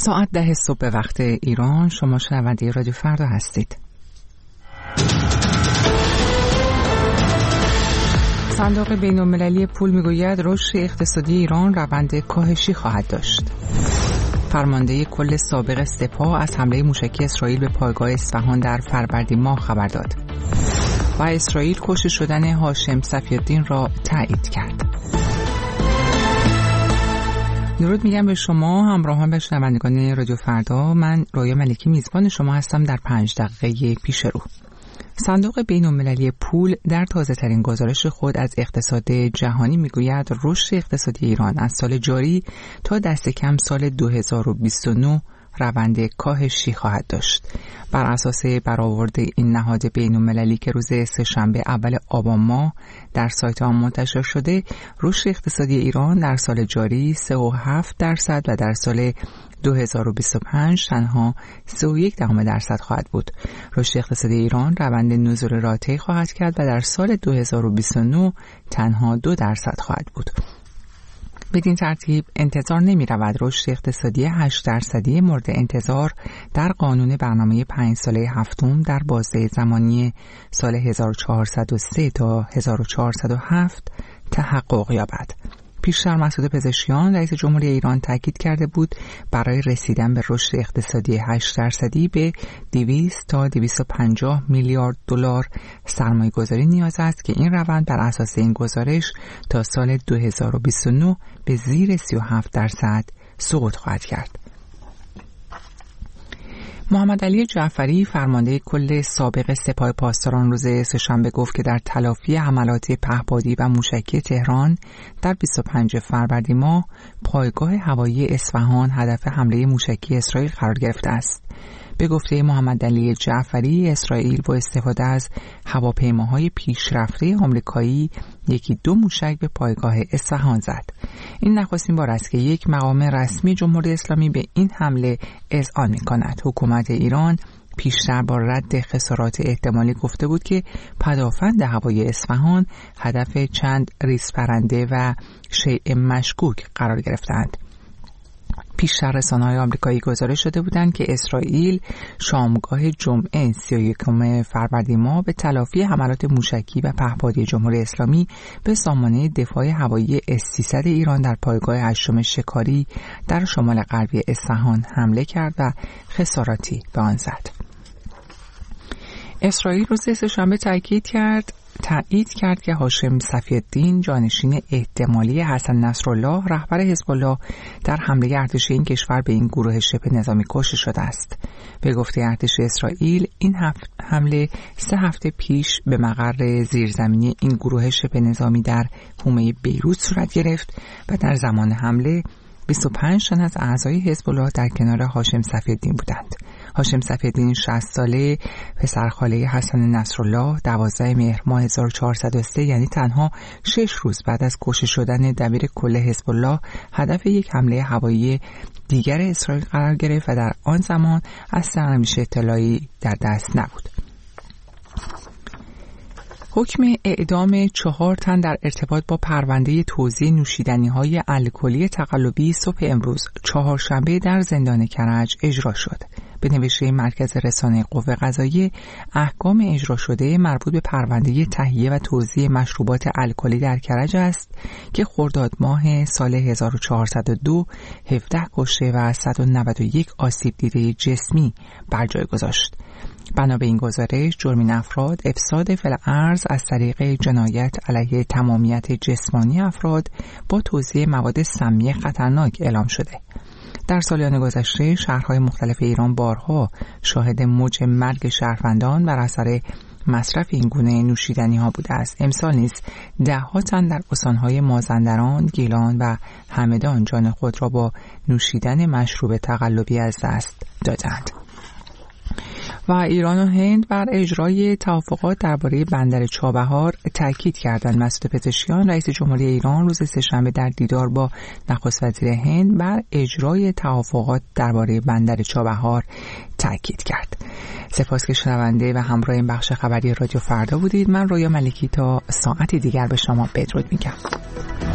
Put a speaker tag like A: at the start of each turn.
A: ساعت 10 صبح به وقت ایران. شما شنونده رادیو فردا هستید. صندوق بین‌المللی پول میگوید رشد اقتصادی ایران روند کاهشی خواهد داشت. فرمانده کل سابق سپاه از حمله موشکی اسرائیل به پایگاه اصفهان در فروردین ماه خبر داد و اسرائیل کشته شدن هاشم صفی‌الدین را تایید کرد. درود میگم به شما همراهان و شنوندگان رادیو فردا. من رویا ملکی میزبان شما هستم در 5 دقیقه پیش رو. صندوق بین‌المللی پول در تازه ترین گزارش خود از اقتصاد جهانی میگوید رشد اقتصادی ایران از سال جاری تا دست کم سال 2029 روند کاهشی خواهد داشت. بر اساس برآورد این نهاد بین‌المللی که روز سه‌شنبه اول آبان ماه در سایت آن منتشر شده، رشد اقتصادی ایران در سال جاری 3.7% و در سال 2025 تنها 3.1% خواهد بود. رشد اقتصادی ایران روند نزول را طی خواهد کرد و در سال 2029 تنها 2% خواهد بود. بدین ترتیب انتظار نمی رود رشد اقتصادی 8% مورد انتظار در قانون برنامه 5 ساله هفتم در بازه زمانی سال 1403 تا 1407 تحقق یابد. پیشتر مسعود پزشکیان رئیس جمهوری ایران تاکید کرده بود برای رسیدن به رشد اقتصادی 8% به 200 تا 250 میلیارد دلار سرمایه‌گذاری نیاز است که این روند بر اساس این گزارش تا سال 2029 به زیر 37% صعود خواهد کرد. محمد علی جعفری فرمانده کل سابق سپاه پاسداران روز سه‌شنبه گفت که در تلافی حملات پهپادی و موشکی تهران در 25 فروردین ماه پایگاه هوایی اصفهان هدف حمله موشکی اسرائیل قرار گرفته است. به گفته محمد علی جعفری، اسرائیل با استفاده از هواپیماهای پیشرفته آمریکایی 1-2 موشک به پایگاه اصفهان زد. این نخستین بار است که یک مقام رسمی جمهوری اسلامی به این حمله اذعان می‌کند. حکومت ایران پیشتر با رد خسارات احتمالی گفته بود که پدافند هوایی اصفهان هدف چند ریزپرنده و شیء مشکوک قرار گرفتند. پیشتر رسانه‌های آمریکایی گزارش داده بودند که اسرائیل شامگاه جمعه 31 فروردین ماه به تلافی حملات موشکی و پهپادی جمهوری اسلامی به سامانه دفاع هوایی S-300 ایران در پایگاه 8 شکاری در شمال غربی اصفهان حمله کرد و خساراتی به آن زد. اسرائیل روز سه‌شنبه تأکید کرد که هاشم صفی‌الدین جانشین احتمالی حسن نصرالله رهبر حزب الله در حمله ارتش این کشور به این گروه شبه نظامی کشته شده است. به گفته ارتش اسرائیل این حمله 3 هفته پیش به مقر زیرزمینی این گروه شبه نظامی در حومه بیروت صورت گرفت و در زمان حمله 25 تن از اعضای حزب الله در کنار هاشم صفی‌الدین بودند. هاشم صفی‌الدین 60 ساله پسرخاله حسن نصرالله 12 مهر ماه 1403 یعنی تنها 6 روز بعد از کشته شدن دبیر کل حزب الله هدف یک حمله هوایی دیگر اسرائیل قرار گرفت و در آن زمان اصلا همیشه اطلاعی در دست نبود. حکم اعدام 4 تن در ارتباط با پرونده توزیع نوشیدنی‌های الکلی تقلبی صبح امروز چهارشنبه در زندان کرج اجرا شد. به نوشته مرکز رسانه قوه قضاییه، احکام اجرا شده مربوط به پرونده تهیه و توزیع مشروبات الکلی در کرج است که خرداد ماه سال 1402 17 کشته و 191 آسیب دیده جسمی بر جای گذاشت. بنا به این گزارش جرم این افراد افساد فی‌الارض از طریق جنایت علیه تمامیت جسمانی افراد با توزیع مواد سمی خطرناک اعلام شده. در سالیان گذشته شهرهای مختلف ایران بارها شاهد موج مرگ شهروندان بر اثر مصرف این گونه نوشیدنی ها بوده است. امسال نیز 10 تن در استانهای مازندران، گیلان و همدان جان خود را با نوشیدن مشروب تقلبی از دست دادند. و ایران و هند بر اجرای توافقات درباره بندر چابهار تاکید کردند. مسعود پزشکیان رئیس جمهوری ایران روز سه‌شنبه در دیدار با نخست وزیر هند بر اجرای توافقات درباره بندر چابهار تاکید کرد. سپاس که شنونده و همراه این بخش خبری رادیو فردا بودید. من رویا ملکی تا ساعتی دیگر به شما بدرود میگم.